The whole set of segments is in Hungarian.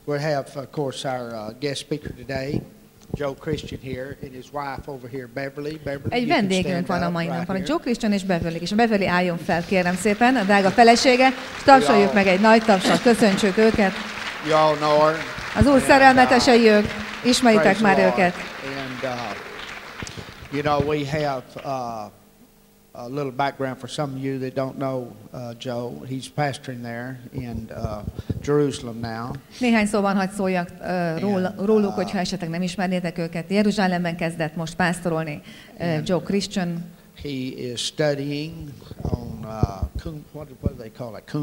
We'll have, of course, our guest speaker today, Joe Christian here, and his wife over here, Beverly. Egy vendégünk van a mai napon, Joe Christian és Beverly, és a Beverly álljon fel, kérem szépen, a drága felesége, és tapsoljuk meg egy nagy tapsal, köszöntsük őket. Az Úr szerelmetesei ők, ismeritek már őket. You know, we have a little background for some of you that don't know Joe. He's pastoring there in Jerusalem now. Néhány szóban hadd szóljak róluk, hogyha esetleg nem ismernétek őket. Jeruzsálemben kezdett most pásztorolni Joe Christian. He is studying on what do they call it?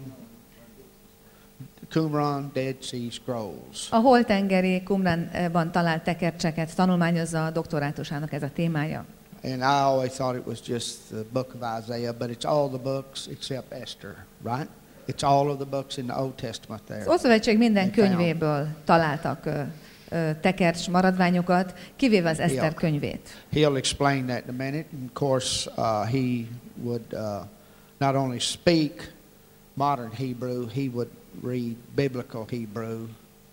Qumran Dead Sea Scrolls. A holtengeri Qumranban talált tekercseket tanulmányozza, a doktorátusának ez a témája. And I always thought it was just the book of Isaiah, but it's all the books except Esther, right? It's all of the books in the Old Testament there. Az Ószövetség minden könyvéből találtak tekercs maradványokat, kivéve az Eszter könyvét. He'll explain that in a minute. And of course, he would not only speak modern Hebrew, he would read biblical Hebrew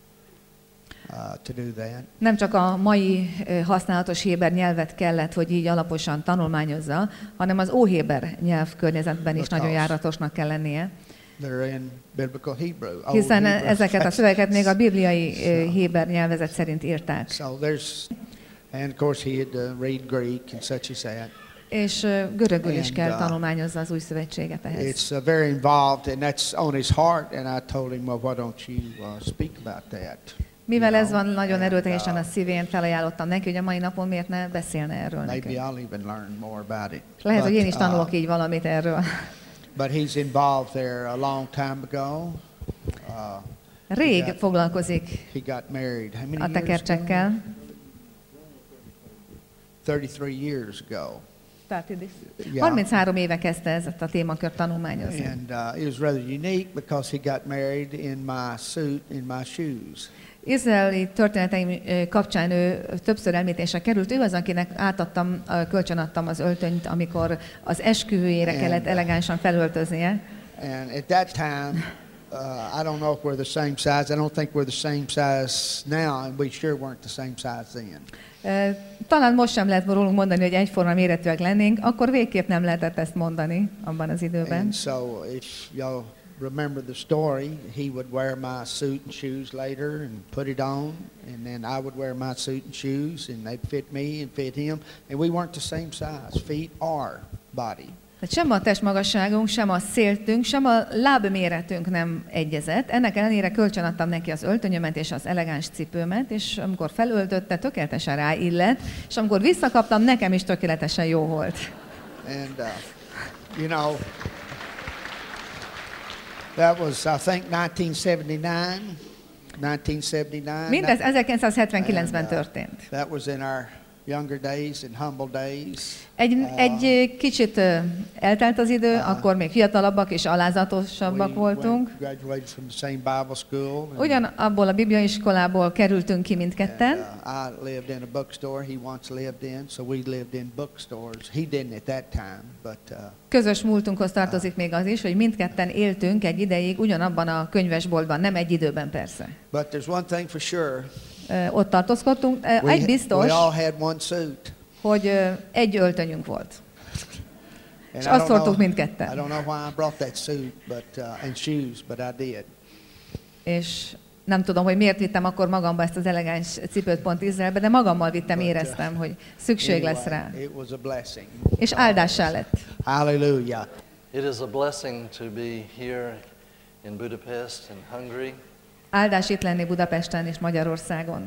to do that. Nem csak a mai használatos héber nyelvet kellett, hogy így alaposan tanulmányozza, hanem az óhéber nyelvkörnyezetben is nagyon járatosnak kell lennie. In biblical Hebrew, hiszen ezeket a szövegeket még a bibliai héber nyelvezet szerint írták. And of course he had to read Greek and such as that. És görögül is kell tanulmányozza az új szövetséget ehhez. It's very involved, and that's on his heart. And I told him, well, why don't you speak about that? Mivel ez van nagyon erőteljesen a szívén, felajánlottam neki, hogy a mai napon miért ne beszélne erről nekünk. Lehet, hogy én is tanulok így valamit erről. But he's involved there a long time ago. Rég foglalkozik a tekercsekkel. 33 years ago. 33 éve kezdte ezt a témakört tanulmányozni. And it was rather unique because he got married in my suit, in my shoes. Izraeli történeteim kapcsán ő többször említésre került. Ő az, akinek kölcsönadtam az öltönyt, amikor az esküvőjére kellett elegánsan felöltöznie. And at that time, I don't know if we're the same size. I don't think we're the same size now, and we sure weren't the same size then. Talán most sem lehet rólunk mondani, hogy egyforma méretűek lennénk, akkor végképp nem lehetett ezt mondani abban az időben. And so if y'all remember the story, he would wear my suit and shoes later and put it on, and then I would wear my suit and shoes, and they'd fit me and fit him, and we weren't the same size, feet or body. Sem a testmagasságunk, sem a széltünk, sem a lábméretünk nem egyezett. Ennek ellenére kölcsönadtam neki az öltönyömet és az elegáns cipőmet, és amikor felöltötte, tökéletesen ráillett, és amikor visszakaptam, nekem is tökéletesen jó volt. And you know, that was, I think, 1979. Mindez 1979-ben történt. That was in our younger days and humble days. Egy kicsit eltelt az idő, akkor még fiatalabbak és alázatosabbak voltunk. Ugyanabból a bibliai iskolából kerültünk ki mindketten. I lived in a bookstore, he once lived in, so we lived in bookstores. He didn't at that time, but közös múltunkhoz tartozik még az is, hogy mindketten éltünk egy ideig ugyanabban a könyvesboltban, nem egy időben persze. But there's one thing for sure. Ott tartózkodtunk. Egy biztos, hogy egy öltönyünk volt. És azt hordtuk mindketten. És nem tudom, hogy miért vittem akkor magamba ezt az elegáns cipőt pont Izraelbe, de magammal vittem, éreztem, hogy szükség lesz rá. És áldássá lett. Hallelujah. It is a blessing to be here in Budapest and Hungary. Áldás itt lenni Budapesten és Magyarországon.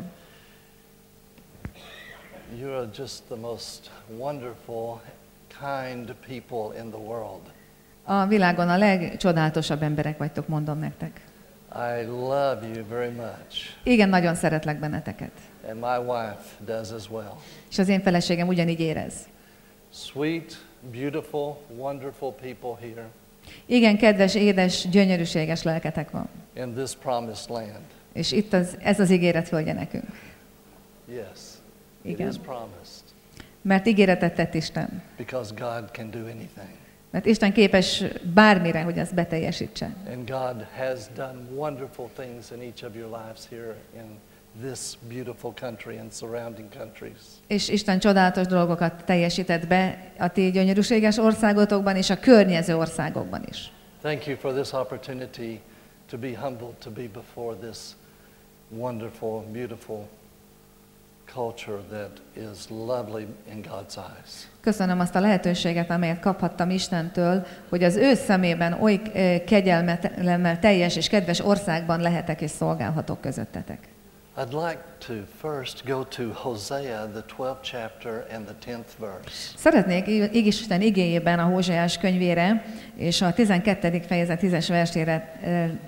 You are just the most wonderful, kind people in the world. A világon a legcsodálatosabb emberek vagytok, mondom nektek. I love you very much. Igen, nagyon szeretlek benneteket. And my wife does as well. És az én feleségem ugyanígy érez. Sweet, beautiful, wonderful people here. Igen, kedves, édes, gyönyörűséges lelketek van. In this promised land. És itt ez az ígéret földje nekünk. Yes. Igen. It is promised. Mert ígéretet tett Isten. Because God can do anything. Mert Isten képes bármire, hogy azt beteljesítse. And God has done wonderful things in each of your lives here in this beautiful country and surrounding countries. És Isten csodálatos dolgokat teljesített be a ti gyönyörűséges országotokban és a környező országokban is. Thank you for this opportunity to be humbled, to be before this wonderful, beautiful culture that is lovely in God's eyes. Köszönöm azt a lehetőséget, amelyet kaphattam Istentől, hogy az ő szemében oly kegyelmellel teljes és kedves országban lehetek és szolgálhatok közöttetek. I'd like to first go to Hosea, the 12th chapter and the 10th verse. Szeretnék Isten igéjében a Hóseás könyvére és a 12. fejezet 10-es versére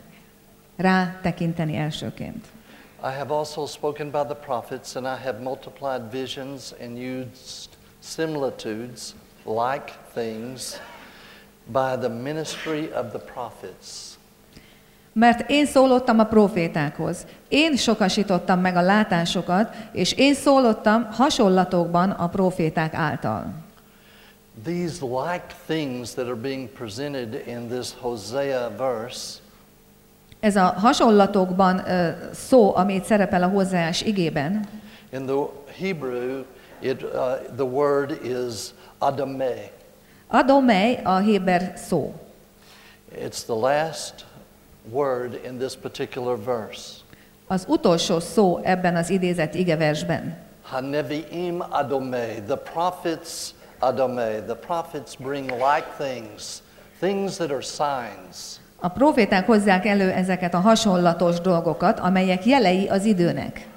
rátekinteni elsőként. I have also spoken by the prophets, and I have multiplied visions and used similitudes, like things, by the ministry of the prophets. Mert én szólottam a profétákhoz, én sokasítottam meg a látásokat, és én szólottam hasonlatokban a proféták által. These like things that are being presented in this Hosea verse Ez a hasonlatokban szó, amit szerepel a Hóseás igében, in the Hebrew, the word is adame. adomei a héber szó. It's the last word in this particular verse. Az utolsó szó ebben az idézett igeversben. Haneviim adome, the prophets adome. The prophets bring like things, things that are signs. A proféták hozzák elő ezeket a hasonlatos dolgokat, amelyek jelei az időnek.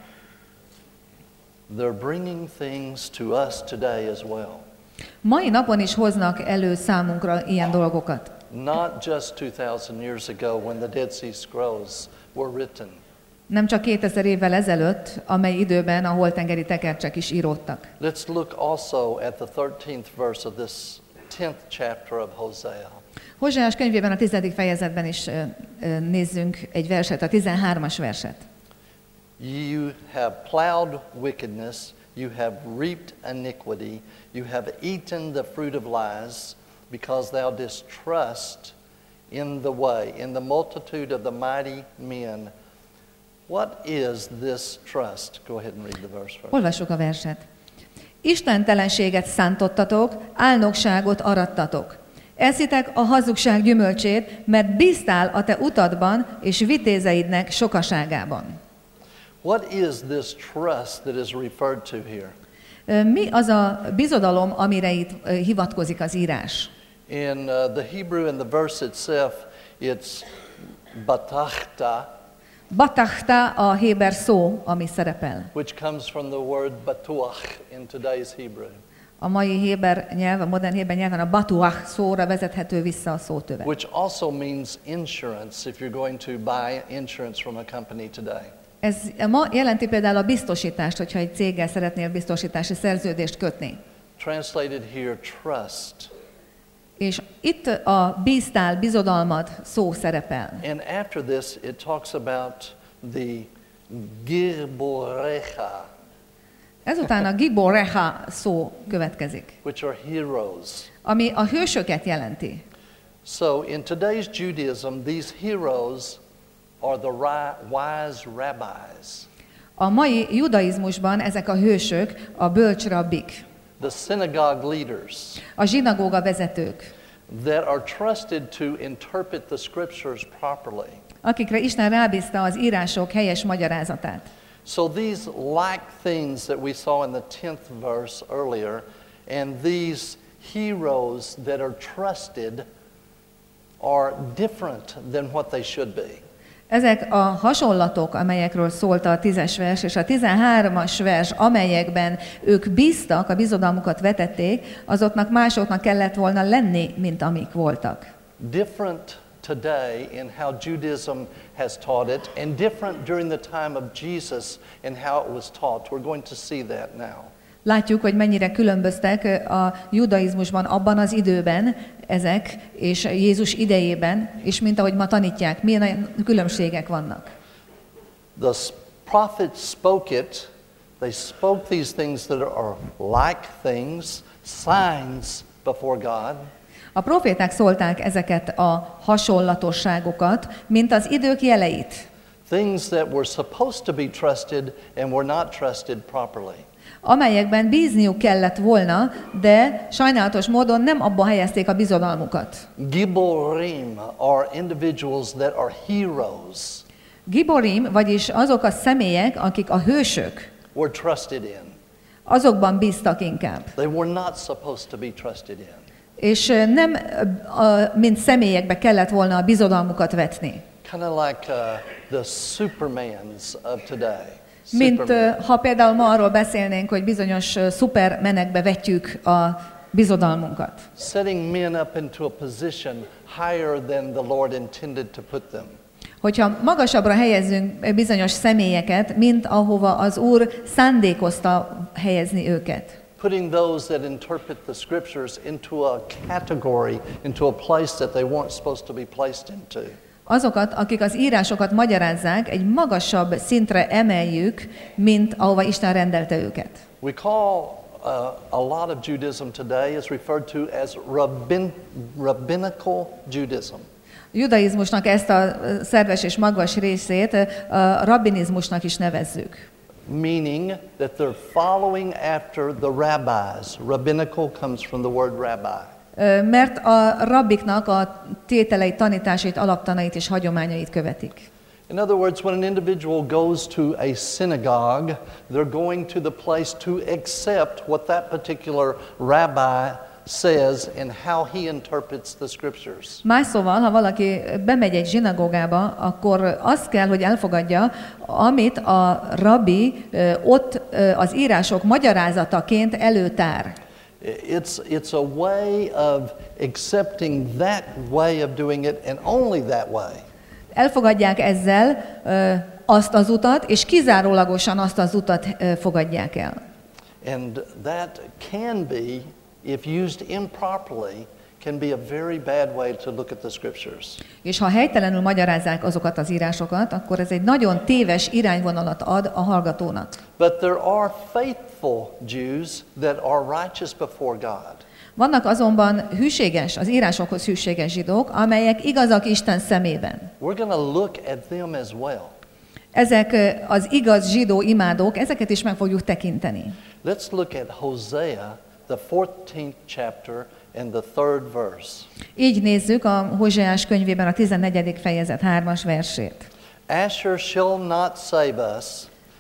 They're bringing things to us today as well. Mai napon is hoznak elő számunkra ilyen dolgokat. Not just 2000 years ago when the Dead Sea Scrolls were written. Nem csak 2000 évvel ezelőtt, amely időben a holtengeri tekercsek is íródtak. Let's look also at the 13th verse of this 10th chapter of Hosea. Hóseás könyvében a 10. fejezetben is nézzünk egy verset, a 13-as verset. You have plowed wickedness, you have reaped iniquity, you have eaten the fruit of lies, because thou didst trust in the way, in the multitude of the mighty men. What is this trust? Go ahead and read the verse first. Olvassuk a verset. Istentelenséget szántottatok, álnokságot arattatok. Eszitek a hazugság gyümölcsét, mert bíztál a te utadban és vitézeidnek sokaságában. What is this trust that is referred to here? Mi az a bizodalom, amire itt hivatkozik az írás? In the Hebrew, in the verse itself, it's batachta, Batachta a héber szó, ami szerepel. which comes from the word batuach in today's Hebrew. A mai héber nyelv, a modern héber nyelven a batuach szóra vezethető vissza a szótöve. Which also means insurance if you're going to buy insurance from a company today. Ez ma jelenti például a biztosítást, hogyha egy céggel szeretnél biztosítási szerződést kötni. Translated here, trust. És itt a bíztál, bizodalmad szó szerepel. And after this, it talks about the girborecha, Ezután a giboreha szó következik, which are heroes. ami a hősöket jelenti. So in today's Judaism, these heroes are the wise rabbis, A mai judaizmusban ezek a hősök a bölcs rabbik, the synagogue leaders a zsinagóga vezetők, that are trusted to interpret the scriptures properly. akikre Isten rábízta az írások helyes magyarázatát. So these like things that we saw in the 10th verse earlier, and these heroes that are trusted are different than what they should be. Ezek a hasonlatok, amelyekről szólt a 10-es vers, és a 13-as vers, amelyekben ők bíztak, a bizodalmukat vetették, azoknak másoknak kellett volna lenni, mint amik voltak. Different today in how Judaism has taught it, and different during the time of Jesus in how it was taught. We're going to see that now. Látjuk, hogy mennyire különböztek a judaizmusban abban az időben ezek, és Jézus idejében, és mint ahogy ma tanítják, milyen különbségek vannak. The prophets spoke it. They spoke these things that are like things, signs before God. A proféták szólták ezeket a hasonlatosságokat, mint az idők jeleit. Things that were supposed to be trusted and were not trusted properly. Amelyekben bízniuk kellett volna, de sajnálatos módon nem abba helyezték a bizodalmukat. Giborim are individuals that are heroes. Giborim, vagyis azok a személyek, akik a hősök, Were trusted in. azokban bíztak inkább. They were not supposed to be trusted in. És nem mint személyekbe kellett volna a bizodalmukat vetni. Kind of like the Supermans of today. Mint Superman. ha például ma arról beszélnénk, hogy bizonyos szupermenekbe vetjük a bizodalmunkat. Setting men up into a position higher than the Lord intended to put them. Hogyha magasabbra helyezzünk bizonyos személyeket, mint ahova az Úr szándékozta helyezni őket. Putting those that interpret the scriptures into a category, into a place that they weren't supposed to be placed into. Azokat, akik az írásokat magyarázzák, egy magasabb szintre emeljük, mint ahova Isten rendelte őket. We call a lot of Judaism today is referred to as rabbinical Judaism. A judaizmusnak ezt a szerves és magvas részét a rabbinizmusnak is nevezzük. Meaning that they're following after the rabbis. Rabbinical comes from the word rabbi. Mert a rabbiknak a tételeit, tanításait, alaptanait és hagyományait követik. In other words, when an individual goes to a synagogue, they're going to the place to accept what that particular rabbi says and how he interprets the scriptures. Más szóval, ha valaki bemegy egy zsinagógába, akkor azt kell, hogy elfogadja, amit a rabbi ott az írások magyarázataként előtár. It's a way of accepting that way of doing it and only that way. Elfogadják ezzel azt az utat, és kizárólagosan azt az utat fogadják el. And that can be, if used improperly, can be a very bad way to look at the scriptures. És ha helytelenül magyarázzák azokat az írásokat, akkor ez egy nagyon téves irányvonalat ad a hallgatónak. But there are faithful Jews that are righteous before God. Vannak azonban hűséges, az írásokhoz hűséges zsidók, amelyek igazak Isten szemében. We're going to look at them as well. Ezek az igaz zsidó imádók, ezeket is meg fogjuk tekinteni. Let's look at Hosea, the 14th chapter and the 3rd verse. Így nézzük a Hóseás könyvében a 14. fejezet 3-as versét. Asher shall not save us,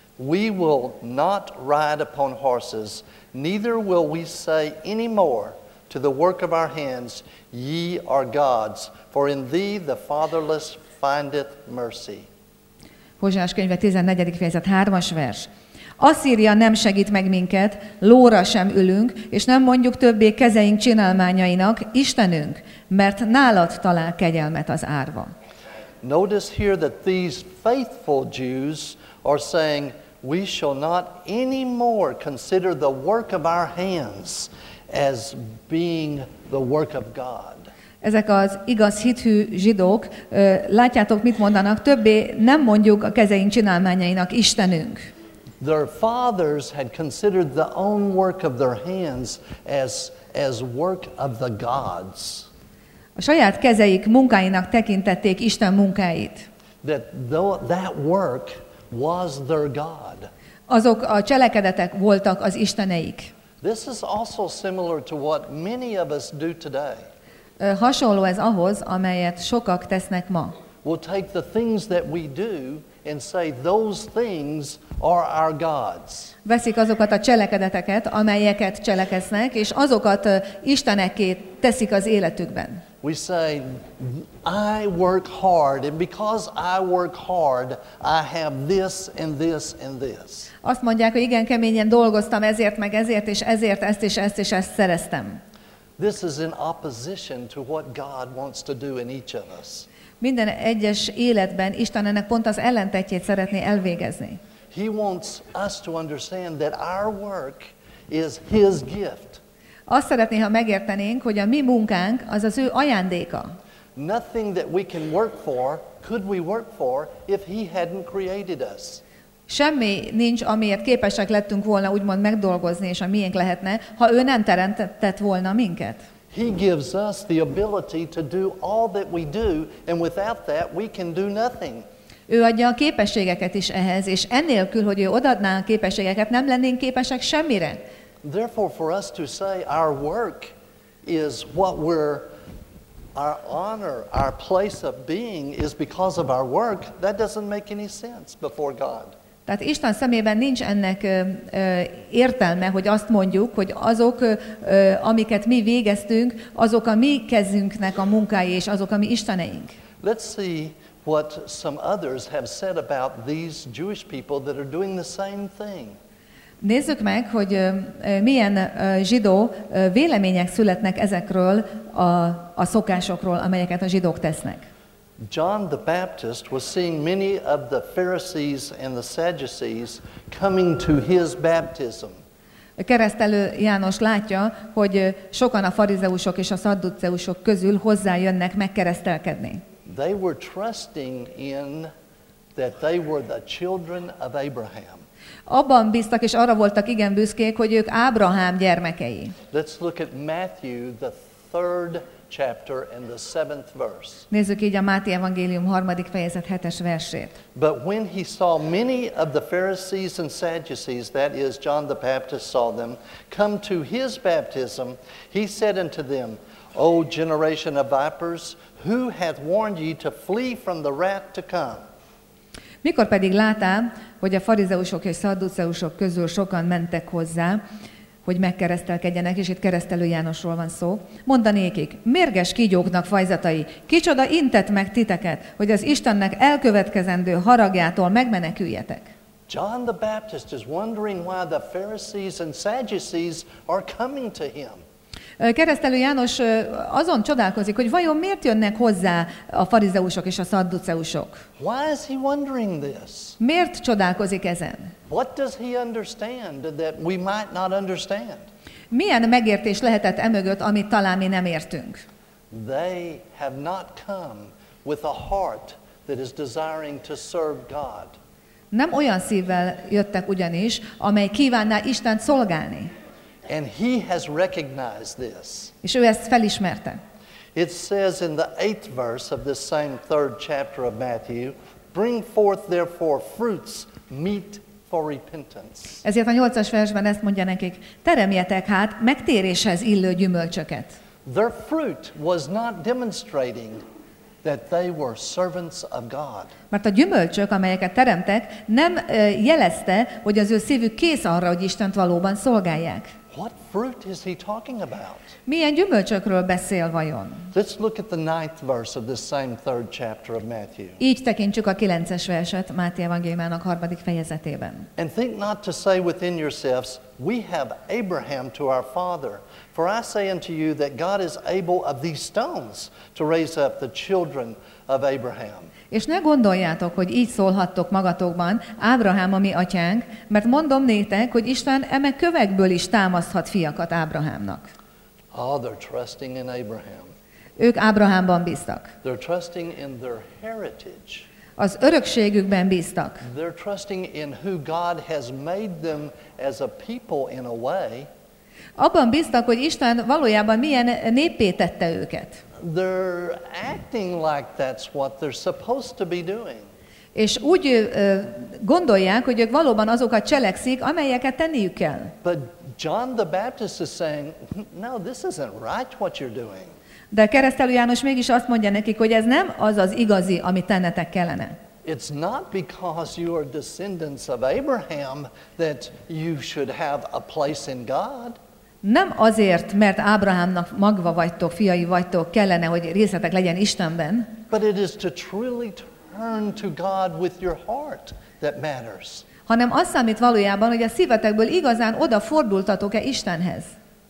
we will not ride upon horses, neither will we say any more to the work of our hands, ye are gods, for in thee the fatherless findeth mercy. Hóseás könyve 14. fejezet 3-as vers. Asszíria nem segít meg minket, lóra sem ülünk, és nem mondjuk többé kezeink csinálmányainak, Istenünk, mert nálad talál kegyelmet az árva. Notice here that these faithful Jews are saying, we shall not anymore consider the work of our hands as being the work of God. Ezek az igaz hithű zsidók, látjátok, mit mondanak? Többé nem mondjuk a kezeink csinálmányainak Istenünk. Their fathers had considered the own work of their hands as work of the gods. A saját kezeik munkáinak tekintették Isten munkáit. That work was their God. Azok a cselekedetek voltak az isteneik. This is also similar to what many of us do today. Hasonló ez ahhoz, amelyet sokak tesznek ma. We'll take the things that we do and say those things are our gods. Veszik azokat a cselekedeteket, amelyeket cselekeznek, és azokat istenekké teszik az életükben. We say, I work hard, and because I work hard, I have this and this and this. Azt mondják, hogy igen, keményen dolgoztam ezért, meg ezért, és ezért ezt és ezt és ezt szereztem. This is in opposition to what God wants to do in each of us. Minden egyes életben Isten ennek pont az ellentetjét szeretné elvégezni. He wants us to understand that our work is His gift. Azt szeretné, ha megértenénk, hogy a mi munkánk az az ő ajándéka. Nothing that we can work for could we work for if He hadn't created us. Semmi nincs, amiért képesek lettünk volna úgymond megdolgozni, és a miénk lehetne, ha ő nem teremtett volna minket. He gives us the ability to do all that we do, and without that we can do nothing. Ő adja a képességeket is ehhez, és ennélkül, hogy ő odaadná a képességeket, nem lennénk képesek semmire. Therefore, for us to say our work is what our honor, our place of being is because of our work, that doesn't make any sense before God. Tehát Isten szemében nincs ennek értelme, hogy azt mondjuk, hogy azok, amiket mi végeztünk, azok a mi kezünknek a munkái, és azok a mi isteneink. Let's see what some others have said about these Jewish people that are doing the same thing. Nézzük meg, hogy milyen zsidó vélemények születnek ezekről a szokásokról, amelyeket a zsidók tesznek. John the Baptist was seeing many of the Pharisees and the Sadducees coming to his baptism. Keresztelő János látja, hogy sokan a farizeusok és a szadduceusok közül hozzájönnek megkeresztelkedni. They were trusting in that they were the children of Abraham. Abban bíztak és arra voltak igen büszkék, hogy ők Ábrahám gyermekei. Let's look at Matthew, the 3rd chapter and the 7th verse. Nézzük így a Máté evangélium 3. fejezet 7. versét. But when he saw many of the Pharisees and Sadducees, that is, John the Baptist saw them, come to his baptism, he said unto them, O generation of vipers, who hath warned ye to flee from the wrath to come? Mikor pedig látál, hogy a farizeusok és szadduceusok közül sokan mentek hozzá, hogy megkeresztelkedjenek, és itt keresztelő Jánosról van szó, mondanékik, mérges kígyóknak fajzatai, kicsoda intett meg titeket, hogy az Istennek elkövetkezendő haragjától megmeneküljetek. John the Baptist is wondering why the Pharisees and Sadducees are coming to him. Keresztelő János azon csodálkozik, hogy vajon miért jönnek hozzá a farizeusok és a szadduceusok. Why is he wondering this? Miért csodálkozik ezen? What does he understand that we might not understand? Milyen megértés lehetett emögött, amit talán mi nem értünk? They have not come with a heart that is desiring to serve God. Nem olyan szívvel jöttek ugyanis, amely kívánná Istent szolgálni. And he has recognized this. És ő ezt felismerte. It says in the 8th verse of this same 3rd chapter of Matthew, bring forth therefore fruits meet for repentance. Ezért a 8. versben ezt mondja nekik, teremjetek hát megtéréshez illő gyümölcsöket. Their fruit was not demonstrating that they were servants of God. Mert a gyümölcsök, amelyeket teremtek, nem jelezte, hogy az ő szívük kész arra, hogy Istent valóban szolgálják. What fruit is he talking about? Milyen gyümölcsökről beszél vajon? Let's look at the 9th verse of this same 3rd chapter of Matthew. Így tekintsük a 9. verset Máté evangéliumának 3. fejezetében. And think not to say within yourselves, we have Abraham to our father. For I say unto you that God is able of these stones to raise up the children of Abraham. És ne gondoljátok, hogy így szólhattok magatokban, Ábrahám a mi atyánk, mert mondom néktek, hogy Isten eme kövekből is támaszthat fiakat Ábrahámnak. Oh, they're trusting in Abraham. Ők Ábrahámban bíztak. They're trusting in their heritage. Az örökségükben bíztak. They're trusting in who God has made them as a people in a way. Abban bíztak, hogy Isten valójában milyen néppé tette őket. They're acting like that's what they're supposed to be doing. És úgy gondolják, hogy ők valóban azokat cselekszik, amelyeket tenniük kell. But John the Baptist is saying, no, this isn't right what you're doing. De keresztelő János mégis azt mondja nekik, hogy ez nem az az igazi, amit tennetek kellene. It's not because you are descendants of Abraham that you should have a place in God. Nem azért, mert Ábrahámnak magva vagytok, fiai vagytok, kellene, hogy részletek legyen Istenben, But it is to truly turn to God with your heart that matters. hanem az számít valójában, hogy a szívetekből igazán odafordultatok-e Istenhez.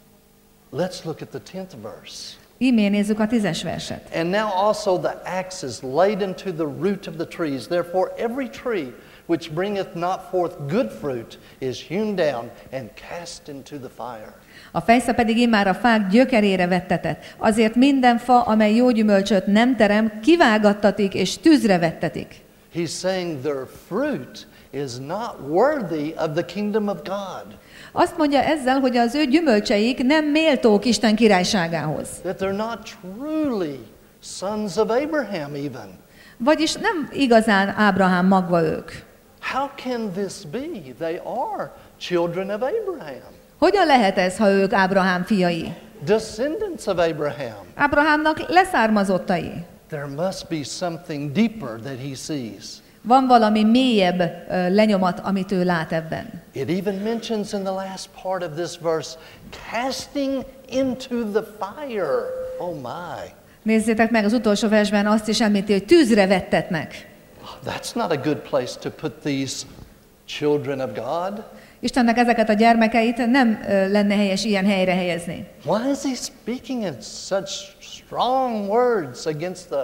Let's look at the 10th verse. Ímé nézzük a 10. verset. And now also the axe is laid into the root of the trees. Therefore every tree which bringeth not forth good fruit is hewn down and cast into the fire. A fejsze pedig immár a fák gyökerére vettetett. Azért minden fa, amely jó gyümölcsöt nem terem, kivágattatik és tűzre vettetik. He's saying their fruit is not worthy of the kingdom of God. Azt mondja ezzel, hogy az ő gyümölcseik nem méltók Isten királyságához. That they're not truly sons of Abraham even. Vagyis nem igazán Ábrahám magva ők. How can this be? They are children of Abraham. Hogyan lehet ez, ha ők Ábrahám fiai? Descendants of Abraham. Ábrahámnak leszármazottai. There must be something deeper that he sees. Van valami mélyebb lenyomat, amit ő lát ebben. It even mentions in the last part of this verse, casting into the fire. Oh my. Nézzétek meg, az utolsó versben azt is említi, hogy tűzre vettetnek. That's not a good place to put these children of God. Istennek ezeket a gyermekeit nem lenne helyes ilyen helyre helyezni. Why is he speaking in such strong words against the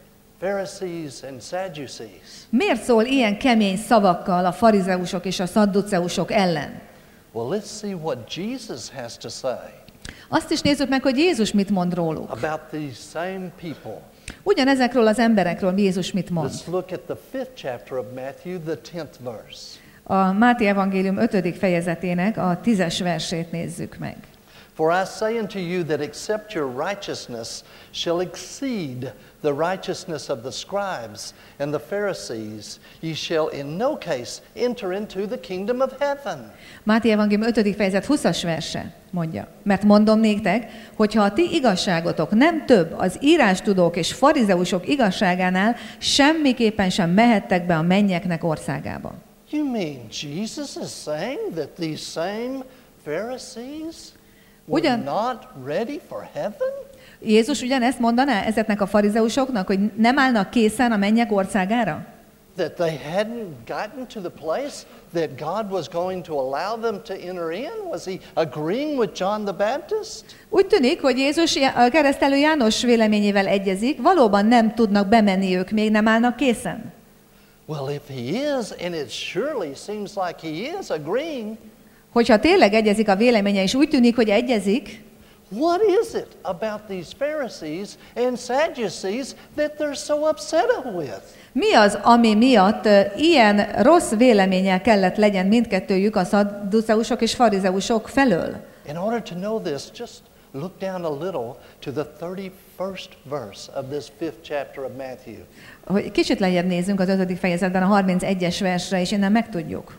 Pharisees and Sadducees? Miért szól ilyen kemény szavakkal a farizeusok és a szadduceusok ellen? Well, let's see what Jesus has to say Azt is nézzük meg, hogy Jézus mit mond róluk. about these same people. Ugyanezekről az emberekről Jézus mit mond. Let's look at the 5th chapter of Matthew, the 10th verse. A Máté evangélium 5. fejezetének a 10-es versét nézzük meg. For I say unto you that except your righteousness shall exceed the righteousness of the scribes and the Pharisees, ye shall in no case enter into the kingdom of heaven. Máté evangélium 5. fejezet 20-as verse mondja. Mert mondom néktek, hogyha a ti igazságotok nem több az írástudók és farizeusok igazságánál, semmiképpen sem mehettek be a mennyeknek országába. You mean Jesus is saying that these same Pharisees were not ready for heaven? Jézus ugyanezt mondaná ezeknek a farizeusoknak, hogy nem állnak készen a mennyek országára? That they hadn't gotten to the place that God was going to allow them to enter in? Was he agreeing with John the Baptist? Úgy tűnik, hogy Jézus a keresztelő János véleményével egyezik, valóban nem tudnak bemenni ők, még nem állnak készen. Well, if he is, and it surely seems like he is agreeing, hogyha tényleg egyezik a véleménye, és úgy tűnik, hogy egyezik, what is it about these Pharisees and Sadducees that they're so upset with? Mi az, ami miatt ilyen rossz véleménnyel kellett legyen mindkettőjük a szadduceusok és farizeusok felől? In order to know this, just look down a little to the 31st verse of this 5th chapter of Matthew. Hogy kicsit lejjebb nézzünk az 5. fejezetben a 31-es versre, és innen megtudjuk.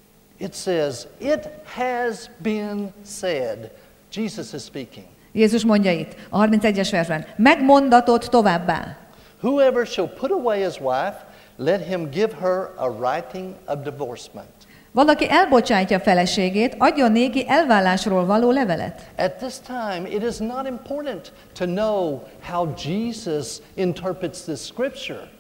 It says, it has been said. Jesus is speaking. Jézus mondja itt, a 31-es versben, megmondatott továbbá. Whoever shall put away his wife, let him give her a writing of divorcement. Valaki elbocsátja a feleségét, adjon néki elvállásról való levelet. At this time, it is not important to know how Jesus interprets this scripture.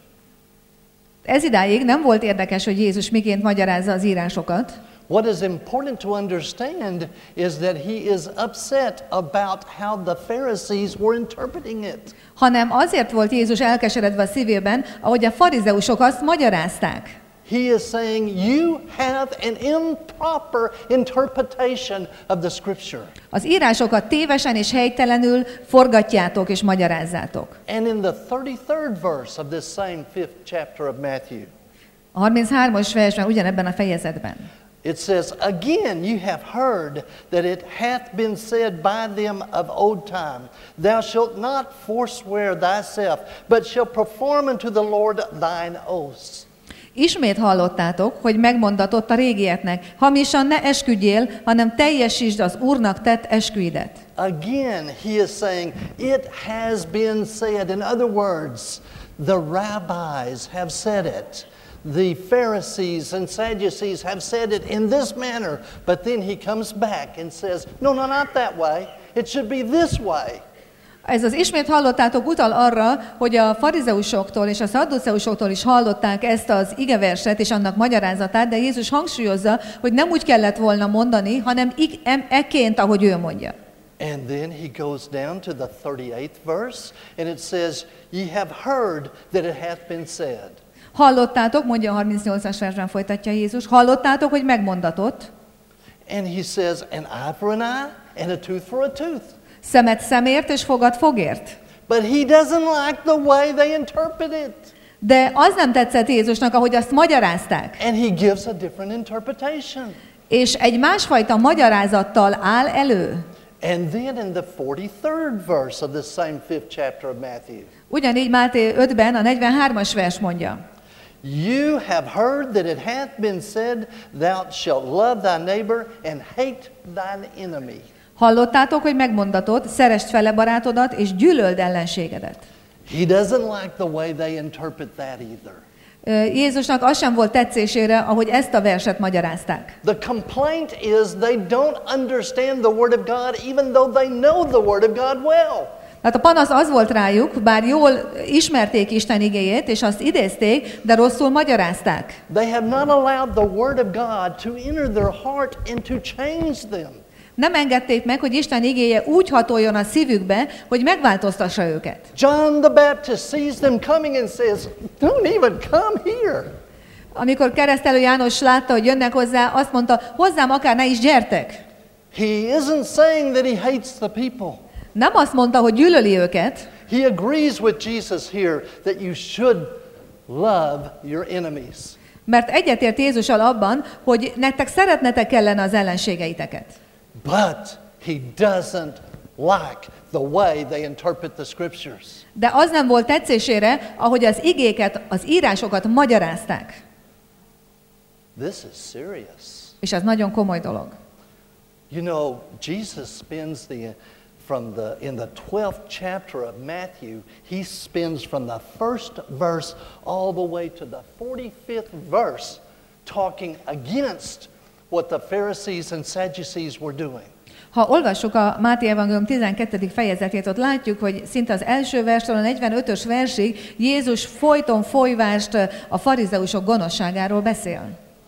Ez idáig nem volt érdekes, hogy Jézus miként magyarázza az írásokat. What is important to understand is that he is upset about how the Pharisees were interpreting it. Hanem azért volt Jézus elkeseredve a szívében, ahogy a farizeusok azt magyarázták. He is saying you have an improper interpretation of the scripture. Az írásokat tévesen és helytelenül forgatjátok és magyarázzátok. And in the 33rd verse of this same 5th chapter of Matthew, A 33-as versben ugyanebben a fejezetben. it says, again you have heard that it hath been said by them of old time, thou shalt not forswear thyself, but shall perform unto the Lord thine oaths. Ismét hallottátok, hogy megmondatott a régieknek, hamisan ne esküdjél, hanem teljesítsd az Úrnak tett esküidet. Again, he is saying, it has been said. In other words, the rabbis have said it. The Pharisees and Sadducees have said it in this manner. But then he comes back and says, no, not that way. It should be this way. Ez az ismét hallottátok utal arra, hogy a farizeusoktól és a szadduceusoktól is hallották ezt az igeverset és annak magyarázatát, de Jézus hangsúlyozza, hogy nem úgy kellett volna mondani, hanem ekként, ahogy ő mondja. And then he goes down to the 38th verse, and it says, ye have heard that it hath been said. Hallottátok, mondja a 38-as versben folytatja Jézus, hallottátok, hogy megmondatott. And he says, an eye for an eye, and a tooth for a tooth. Szemet szemért és fogad fogért. But he doesn't like the way they interpret it. De az nem tetszett Jézusnak, ahogy azt magyarázták. And he gives a different interpretation. És egy másfajta magyarázattal áll elő. And then in the 43rd verse of this same 5th chapter of Matthew. Ugyanígy Máté 5-ben a 43-as vers mondja. You have heard that it hath been said, thou shalt love thy neighbor and hate thine enemy. Hallottátok, hogy megmondatott, szeresd fele barátodat, és gyűlöld ellenségedet. He doesn't like the way they interpret that either. Jézusnak az sem volt tetszésére, ahogy ezt a verset magyarázták. The complaint is they don't understand the Word of God even though they know the Word of God well. Tehát a panasz az volt rájuk, bár jól ismerték Isten igéjét, és azt idézték, de rosszul magyarázták. They have not allowed the Word of God to enter their heart and to change them. Nem engedték meg, hogy Isten igéje úgy hatoljon a szívükbe, hogy megváltoztassa őket. John the Baptist sees them coming and says, don't even come here. Amikor keresztelő János látta, hogy jönnek hozzá, azt mondta, hozzám akár ne is gyertek. He isn't saying that he hates the people. Nem azt mondta, hogy gyűlöli őket. He agrees with Jesus here that you should love your enemies. Mert egyetért Jézussal abban, hogy nektek szeretnetek kellene az ellenségeiteket. But he doesn't like the way they interpret the scriptures. De az nem volt tetszésére, ahogy az igéket, az írásokat magyarázták. This is serious. És ez nagyon komoly dolog. You know, Jesus spends in the 12th chapter of Matthew, he spends from the first verse all the way to the 45th verse talking against what the Pharisees and Sadducees were doing. Ha olvassuk a Máté evangélium 12. fejezetét, ott látjuk, hogy szinte az első verstől a 45-ös versig Jézus folyton folyvást a farizeusok gonoszságáról beszél.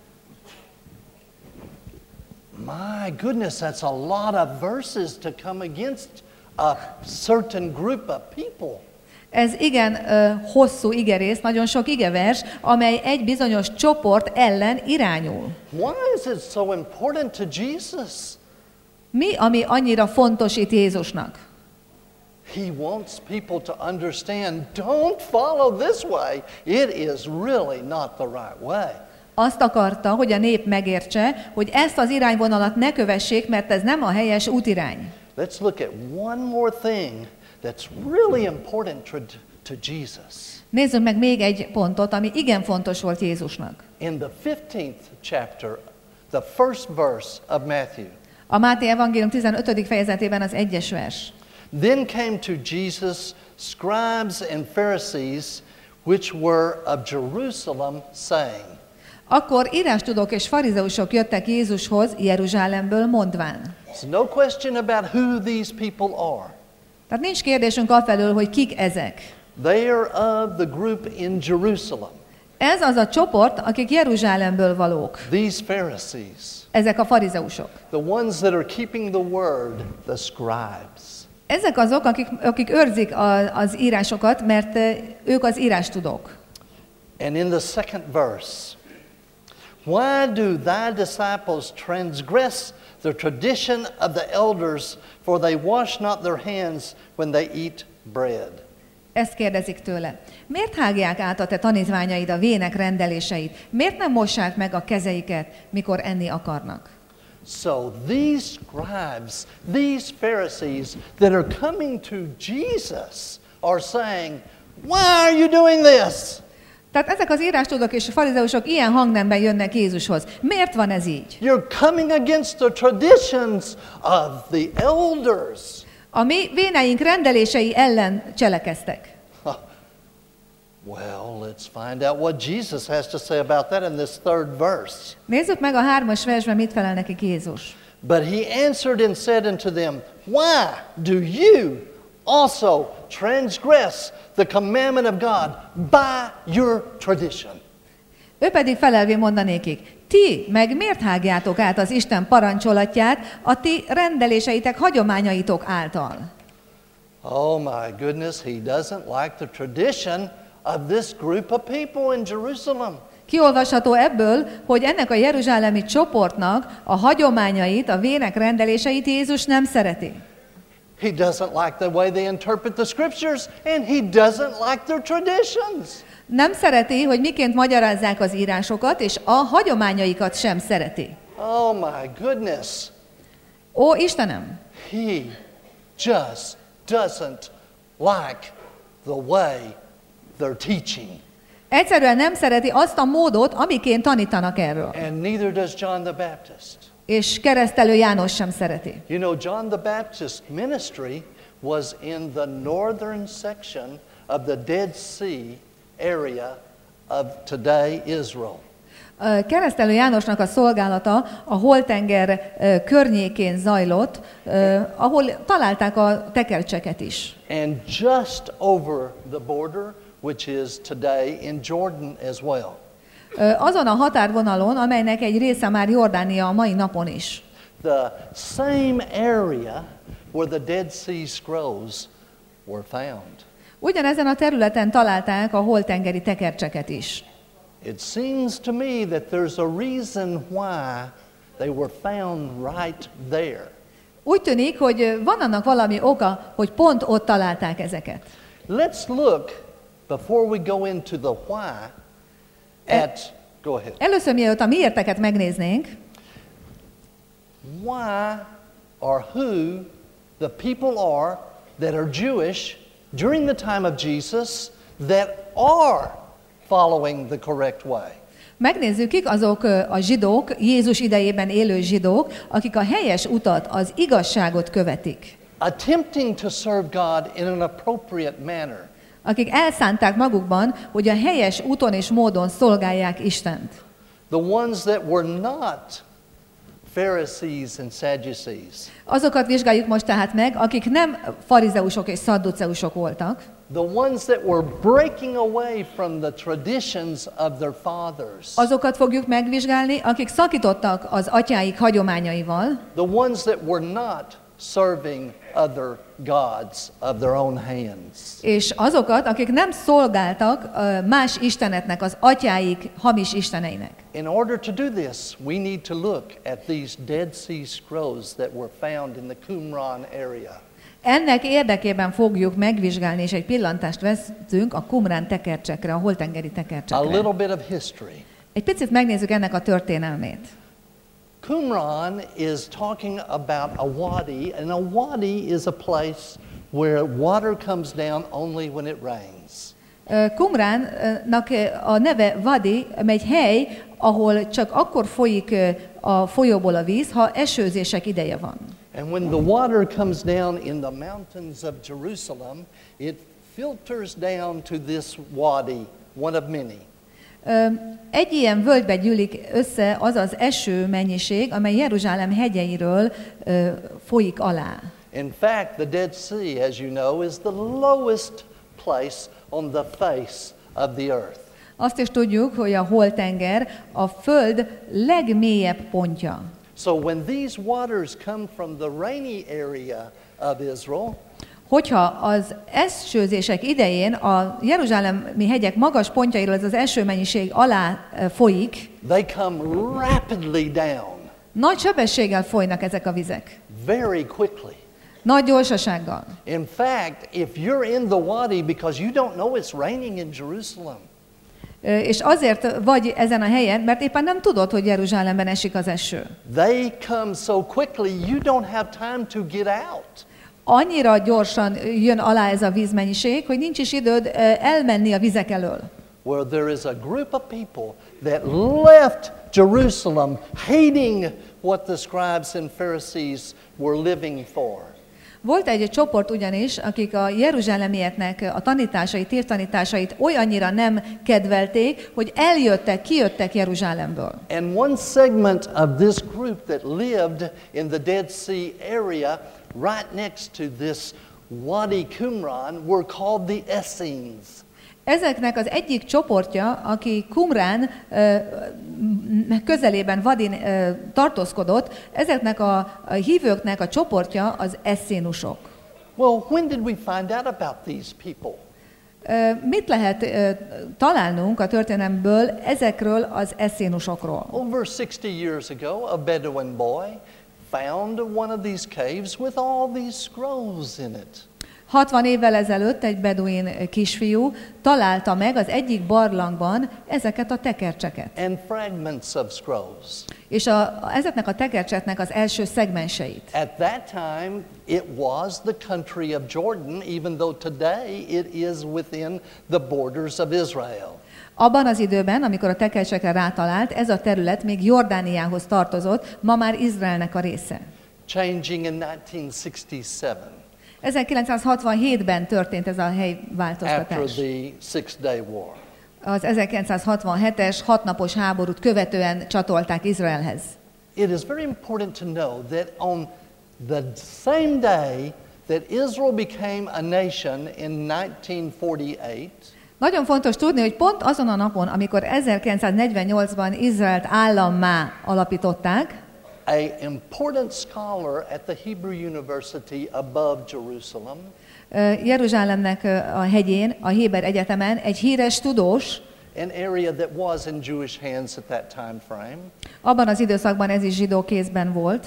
My goodness, that's a lot of verses to come against a certain group of people. Ez igen hosszú igerész, nagyon sok igevers, amely egy bizonyos csoport ellen irányul. Why is it so important to Jesus? Mi, ami annyira fontos itt Jézusnak? He wants people to understand, don't follow this way. It is really not the right way. Azt akarta, hogy a nép megértse, hogy ezt az irányvonalat ne kövessék, mert ez nem a helyes útirány. Let's look at one more thing that's really important to Jesus. Nézzük meg még egy pontot, ami igen fontos volt Jézusnak. In the 15th chapter, the first verse of Matthew. A Máté evangélium 15. fejezetében az 1-es vers. Then came to Jesus scribes and Pharisees, which were of Jerusalem, saying. Akkor írástudók és farizeusok jöttek Jézushoz Jeruzsálemből mondván. There's no question about who these people are. Tehát nincs kérdésünk afelől, hogy kik ezek. They are of the group in Jerusalem. Ez az a csoport, akik Jeruzsálemből valók. These Pharisees. Ezek a farizeusok. The ones that are keeping the word, the scribes. Ezek azok, akik őrzik az írásokat, mert ők az írástudók. And in the second verse, why do thy disciples transgress the tradition of the elders, for they wash not their hands when they eat bread? Ezt kérdezik tőle. Miért hágják át a te tanítványaid a vének rendeléseit? Miért nem mossák meg a kezeiket, mikor enni akarnak? So these scribes, these Pharisees that are coming to Jesus are saying, why are you doing this? Tehát ezek az írástudók és a farizeusok ilyen hangnemben jönnek Jézushoz. Miért van ez így? You're coming against the traditions of the elders. A mi véneink rendelései ellen cselekeztek. Well, let's find out what Jesus has to say about that in this third verse. Nézzük meg a 3-as versben, mit felel nekik Jézus. But he answered and said unto them, why do you also transgress the commandment of God by your tradition? Ő pedig felelvén mondanékik, ti meg miért hágjátok át az Isten parancsolatját a ti rendeléseitek, hagyományaitok által? Oh my goodness, he doesn't like the tradition of this group of people in Jerusalem. Kiolvasható ebből, hogy ennek a jeruzsálemi csoportnak a hagyományait, a vének rendeléseit Jézus nem szereti. He doesn't like the way they interpret the scriptures, and he doesn't like their traditions. Nem szereti, hogy miként magyarázzák az írásokat, és a hagyományaikat sem szereti. Oh my goodness. Ó, Istenem! He just doesn't like the way they're teaching. Egyszerűen nem szereti azt a módot, amiként tanítanak erről. And neither does John the Baptist. És Keresztelő János sem szereti. You know, John the Baptist ministry was in the northern section of the Dead Sea area of today Israel. Keresztelő Jánosnak a szolgálata a Holtenger környékén zajlott, ahol találták a tekercseket is. And just over the border, which is today in Jordan as well. Azon a határvonalon, amelynek egy része már Jordánia a mai napon is. The same area where the Dead Sea Scrolls were found. Ugyanezen a területen találták a holtengeri tekercseket is. It seems to me that there's a reason why they were found right there. Úgy tűnik, hogy van annak valami oka, hogy pont ott találták ezeket. Let's look, before we go into the why, at, go ahead. Először, mielőtt a miérteket megnéznénk, Why or who the people are that are Jewish during the time of Jesus that are following the correct way. megnézzük, kik azok a zsidók, Jézus idejében élő zsidók, akik a helyes utat, az igazságot követik. Attempting to serve God in an appropriate manner. Akik elszánták magukban, hogy a helyes úton és módon szolgálják Istent. The ones that were not Pharisees and Sadducees. Azokat vizsgáljuk most tehát meg, akik nem farizeusok és szadduceusok voltak. The ones that were breaking away from the traditions of their fathers. Azokat fogjuk megvizsgálni, akik szakítottak az atyáik hagyományaival. The ones that were not serving other gods of their own hands. És azokat, akik nem szolgáltak más istenetnek, az atyáik hamis isteneinek. In order to do this, we need to look at these Dead Sea Scrolls that were found in the Qumran area. Ennek érdekében fogjuk megvizsgálni, és egy pillantást veszünk a Qumran tekercsekre, a holtengeri A tekercsekre. little bit of history. Egy picit megnézzük ennek a történelmét. Qumran is talking about a wadi, and a wadi is a place where water comes down only when it rains. Qumrannak a neve Wadi, egy hely, ahol csak akkor folyik a folyóból a víz, ha esőzések ideje van. And when the water comes down in the mountains of Jerusalem, it filters down to this wadi, one of many. Egy ilyen völgybe gyűlik össze az az eső mennyiség, amely Jeruzsálem hegyeiről folyik alá. In fact, the Dead Sea, as you know, is the lowest place on the face of the earth. Azt is tudjuk, hogy a holtenger a föld legmélyebb pontja. So when these waters come from the rainy area of Israel, Hogyha az esőzések idején a jeruzsálemi hegyek magas pontjairól ez az esőmennyiség alá folyik, they come rapidly down, nagy sebességgel folynak ezek a vizek. very quickly. Nagy gyorsasággal. In fact, if you're in the wadi because you don't know it's raining in Jerusalem, És azért vagy ezen a helyen, mert éppen nem tudod, hogy Jeruzsálemben esik az eső. they come so quickly you don't have time to get out. Annyira gyorsan jön alá ez a vízmennyiség, hogy nincs is időd elmenni a vizek elől. Where there is a group of people that left Jerusalem hating what the scribes and Pharisees were living for. Volt egy csoport ugyanis, akik a jeruzsálemieknek a tanításait, tévtanításait olyannyira nem kedvelték, hogy kijöttek Jeruzsálemből. And one segment of this group that lived in the Dead Sea area right next to this Wadi Qumran were called the Essenes. Ezeknek az egyik csoportja, aki Qumran közelében Vadin tartózkodott, ezeknek a hívőknek a csoportja az eszénusok. Well, when did we find out about these people? Mit lehet találnunk a történelemből ezekről az eszénusokról? Over 60 years ago, a Bedouin boy found one of these caves with all these scrolls in it. 60 évvel ezelőtt egy beduin kisfiú találta meg az egyik barlangban ezeket a tekercseket. and fragments of scrolls. És ezeknek a tekercseknek az első szegmenseit. At that time, it was the country of Jordan, even though today it is within the borders of Israel. Abban az időben, amikor a tekercsekre rátalált, ez a terület még Jordániához tartozott, ma már Izraelnek a része. Changing in 1967 1967-ben történt ez a after helyváltoztatás. the Six-Day War. Az 1967-es 6 napos háborút követően csatolták Izraelhez. It is very important to know that on the same day that Israel became a nation in 1948, Nagyon fontos tudni, hogy pont azon a napon, amikor 1948-ban Izraelt állammá alapították, an important scholar at the Hebrew University above Jerusalem Jeruzsálemnek a hegyén, a Héber Egyetemen egy híres tudós, an area that was in Jewish hands at that time frame, abban az időszakban ez is zsidó kézben volt,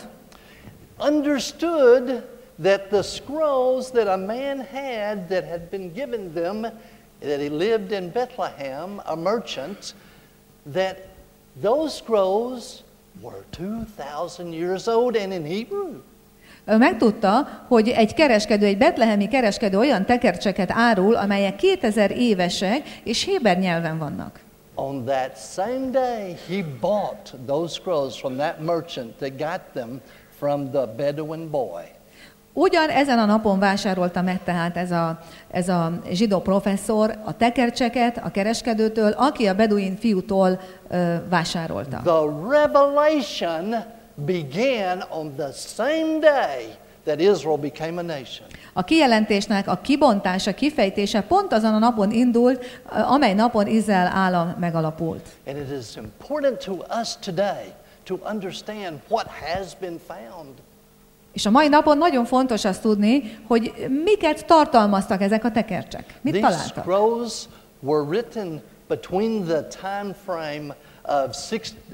understood that the scrolls that a man had been given them, that he lived in Bethlehem, a merchant, that those scrolls were 2,000 years old and in Hebrew. Megtudta, hogy egy kereskedő, egy betlehemi kereskedő olyan tekercseket árul, amelyek 2000 évesek és héber nyelven vannak. On that same day, he bought those scrolls from that merchant that got them from the Bedouin boy. Ugyan ezen a napon vásárolta meg tehát ez a zsidó professzor a tekercseket a kereskedőtől, aki a beduin fiútól vásárolta. The revelation began on the same day that Israel became a nation. A kijelentésnek a kibontása, kifejtése pont azon a napon indult, amely napon Izrael állam megalapult. And it is important to us today to understand what has been found. És a mai napon nagyon fontos azt tudni, hogy miket tartalmaztak ezek a tekercsek. Mit These találtak? scrolls were written between the time frame of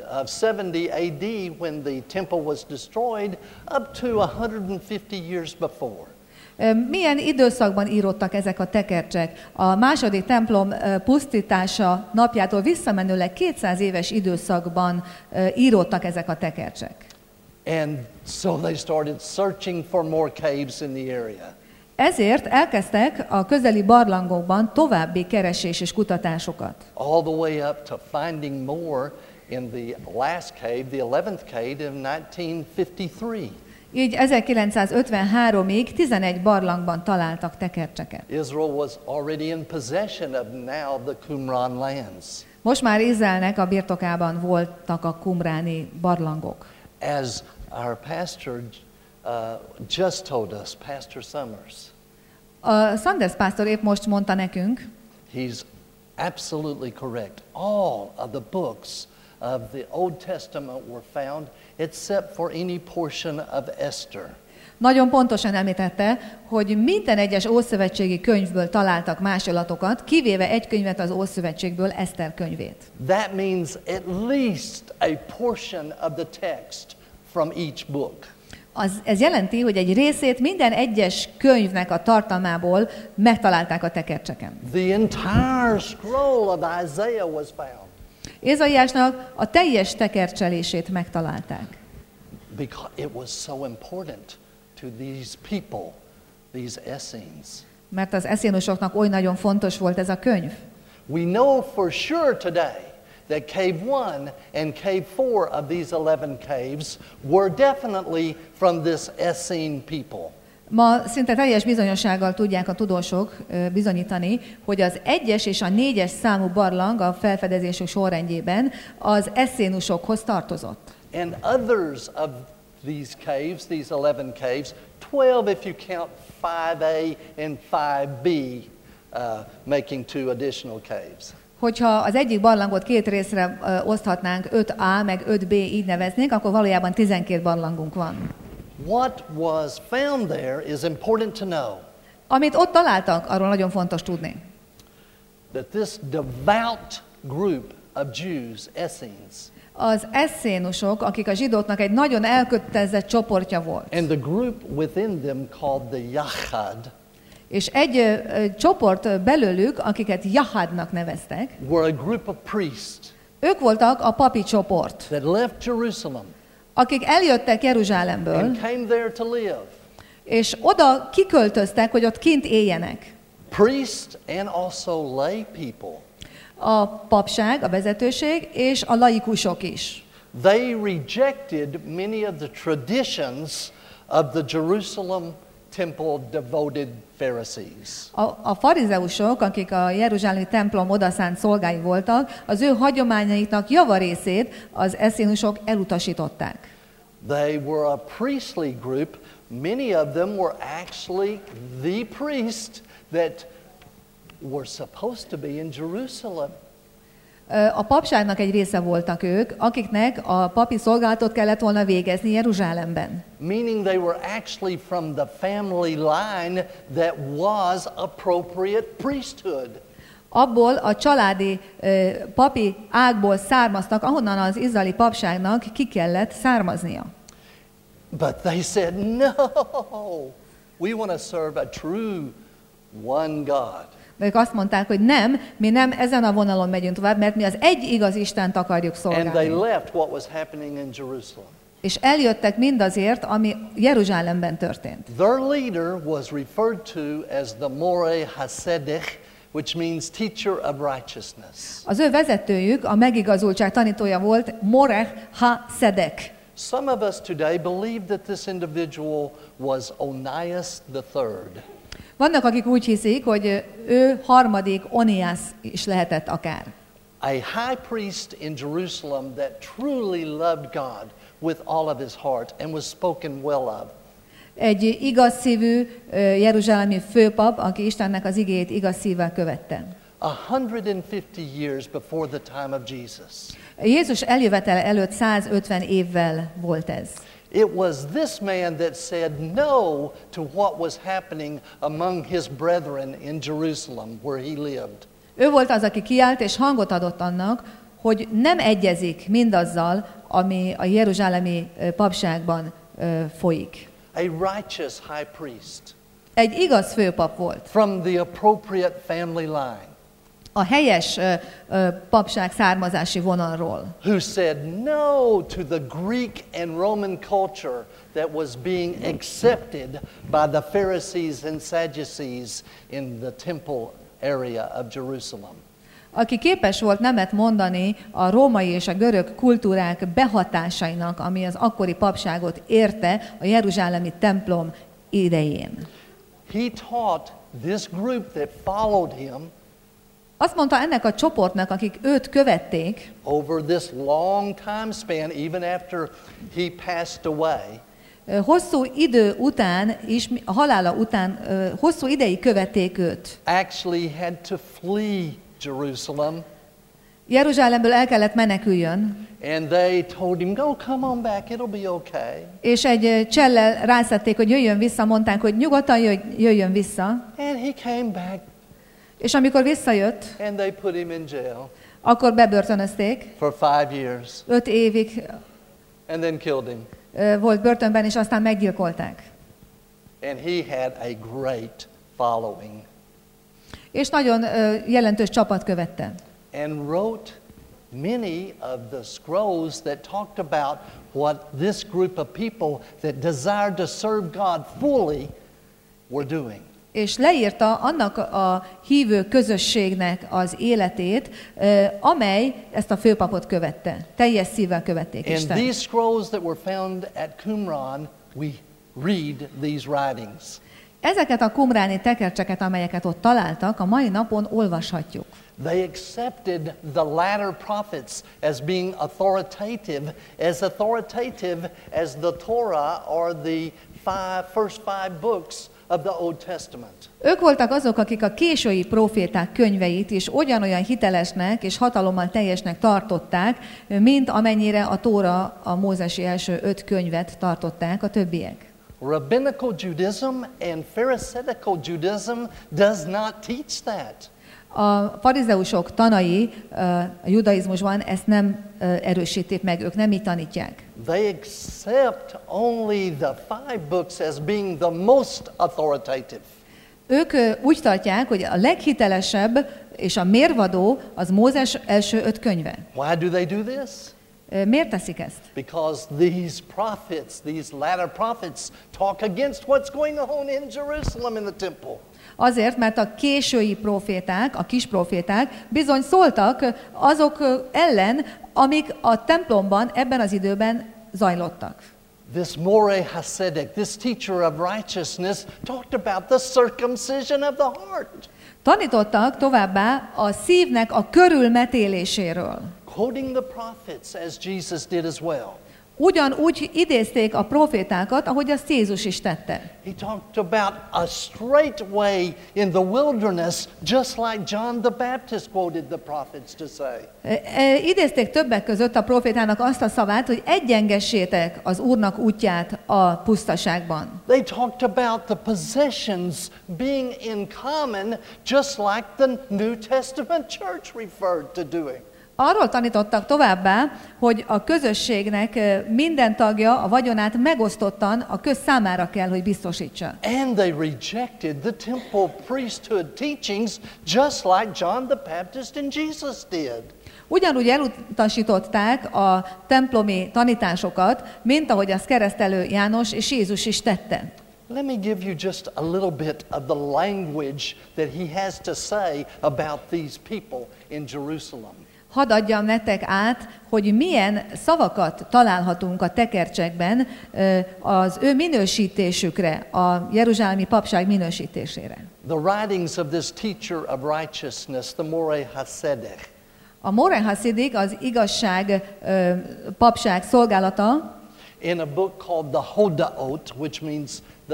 70 AD when the temple was destroyed up to 150 years before. Milyen időszakban íródtak ezek a tekercsek? A második templom pusztítása napjától visszamenőleg 200 éves időszakban íródtak ezek a tekercsek. And so they started searching for more caves in the area. Ezért elkezdtek a közeli barlangokban további keresés és kutatásokat. All the way up to finding more in the last cave, the 11th cave in 1953. Így 1953-ig 11 barlangban találtak tekercseket. Israel was already in possession of now the Qumran lands. Most már Izraelnek a birtokában voltak a kumráni barlangok. As our pastor just told us, Pastor Summers, A Sanders pásztor épp most mondta nekünk, he's absolutely correct. All of the books of the Old Testament were found except for any portion of Esther. nagyon pontosan említette, hogy minden egyes ószövetségi könyvből találtak másolatokat, kivéve egy könyvet az Ószövetségből, Eszter könyvét. That means at least a portion of the text from each book. Ez jelenti, hogy egy részét minden egyes könyvnek a tartalmából megtalálták a tekercseken. The entire scroll of Isaiah was found. Ézaiásnak a teljes tekercselését megtalálták. Because it was so important to these people, these Essenes. Mert az eszénusoknak oly nagyon fontos volt ez a könyv. We know for sure today that cave 1 and cave 4 of these 11 caves were definitely from this Essene people. Ma szinte teljes bizonyossággal tudják a tudósok bizonyítani, hogy az 1-es és a 4-es számú barlang a felfedezésük sorrendjében az eszénusokhoz tartozott. And others of these caves, these 11 caves, 12 if you count 5A and 5B, making 2 additional caves. Hogyha az egyik barlangot két részre oszthatnánk, 5A meg 5B így neveznénk, akkor valójában 12 barlangunk van. What was found there is important to know. Amit ott találtak, arról nagyon fontos tudni. That this devout group of Jews, Essenes, Az eszénusok, akik a zsidóknak egy nagyon elkötelezett csoportja volt, and the group within them called the Yachad, És egy csoport belőlük, akiket Jahadnak neveztek, were a group of priests ők voltak a papi csoport, that left Jerusalem akik eljöttek Jeruzsálemből, and came there to live. és oda kiköltöztek, hogy ott kint éljenek. Priests and also lay people. A papság, a vezetőség és a laikusok is. They rejected many of the traditions of the Jerusalem temple devoted Pharisees. A farizeusok, akik a jeruzsálemi templom odaszánt szolgái voltak, az ő hagyományaiknak javarészét az eszénusok elutasították. They were a priestly group. Many of them were actually the priests that were supposed to be in Jerusalem. A papságnak egy része voltak ők, akiknek a papi szolgálatot kellett volna végezni Jeruzsálemben. Meaning they were actually from the family line that was appropriate priesthood. Abból a családi papi ágból származtak, ahonnan az izraeli papságnak ki kellett származnia. But they said, no, we want to serve a true one God. De ők azt mondták, hogy nem, mi nem ezen a vonalon megyünk tovább, mert mi az egy igaz Istent akarjuk And they szolgálni. left what was happening in Jerusalem. És eljöttek mindazért, ami Jeruzsálemben történt. Their leader was referred to as the Moreh HaSedech, which means teacher of righteousness. Az ő vezetőjük, a megigazultság tanítója volt Moreh HaSedek. Some of us today believe that this individual was Onias III. Vannak, akik úgy hiszik, hogy ő harmadik Onias is lehetett akár. A high priest in Jerusalem that truly loved God with all of his heart and was spoken well of. Egy igaz szívű jeruzsálemi főpap, aki Istennek az igéjét igaz szívvel követte. 150 years before the time of Jesus. Jézus eljövetele előtt 150 évvel volt ez. It was this man that said no to what was happening among his brethren in Jerusalem where he lived. Ő volt az, aki kiállt és hangot adott annak, hogy nem egyezik mindazzal, ami a jeruzsálemi papságban folyik. A righteous high priest Egy igaz főpap volt. from the appropriate family line A helyes papság származási vonalról. who said no to the Greek and Roman culture that was being accepted by the Pharisees and Sadducees in the temple area of Jerusalem. Aki képes volt nemet mondani a római és a görög kultúrák behatásainak, ami az akkori papságot érte a jeruzsálemi templom idején. He taught this group that followed him Azt mondta ennek a csoportnak, akik őt követték, over this long time span, even after he passed away, hosszú idő után is, a halála után hosszú ideig követték őt. actually had to flee Jerusalem. Jeruzsálemből el kellett meneküljön, And they told him, go, come on back, it'll be okay. és egy csellel rászedték, hogy jöjjön vissza, mondták, hogy nyugodtan jöjjön vissza, And he came back, és amikor visszajött, and they put him in jail akkor bebörtönözték, for 5 years, 5 évig and then killed him. volt börtönben, és aztán meggyilkolták. And he had a great following. És nagyon jelentős csapat követte. And wrote many of the scrolls that talked about what this group of people that desired to serve God fully were doing. És leírta annak a hívő közösségnek az életét, amely ezt a főpapot követte. Teljes szívvel követték And Istent. these scrolls that were found at Qumran, we read these writings. Ezeket a kumráni tekercseket, amelyeket ott találtak, a mai napon olvashatjuk. They accepted the latter prophets as being authoritative as the Torah or the first 5 books of the Old Testament. Ők voltak azok, akik a késői próféták könyveit is ugyanolyan hitelesnek és hatalommal teljesnek tartották, mint amennyire a Tóra, a mózesi első 5 könyvet tartották a többiek. Rabbinical Judaism and Pharisaical Judaism does not teach that. A farizeusok tanai a judaizmusban ezt nem erősítik meg, ők nem így tanítják. They accept only the 5 books as being the most authoritative. Ők úgy tartják, hogy a leghitelesebb és a mérvadó az Mózes első 5 könyve. Why do they do this? Miért teszik ezt? Because these prophets, these latter prophets, talk against what's going on in Jerusalem in the temple. Azért, mert a késői proféták, a kis proféták bizony szóltak azok ellen, amik a templomban ebben az időben zajlottak. This Moreh Hasedek, this teacher of righteousness, talked about the circumcision of the heart. Tanítottak továbbá a szívnek a körülmetéléséről. Quoting the prophets as Jesus did as well. Ugyanúgy idézték a profétákat, ahogy azt Jézus is tette. He talked about a straight way in the wilderness, just like John the Baptist quoted the prophets to say. Idézték többek között a profétának azt a szavát, hogy egyengessétek az Úrnak útját a pusztaságban. They talked about the possessions being in common, just like the New Testament church referred to doing. Arról tanítottak továbbá, hogy a közösségnek minden tagja a vagyonát megosztottan a köz számára kell, hogy biztosítsa. And they rejected the temple priesthood teachings, just like John the Baptist and Jesus did. Ugyanúgy elutasították a templomi tanításokat, mint ahogy azt keresztelő János és Jézus is tette. Let me give you just a little bit of the language that he has to say about these people in Jerusalem. Hadd adjam nektek át, hogy milyen szavakat találhatunk a tekercsekben az ő minősítésükre, a jeruzsálemi papság minősítésére. The writings of this teacher of righteousness, the Moreh Hasedek. A Moreh Hasidik az igazság papság szolgálata. In a book called the Hodaot, which means the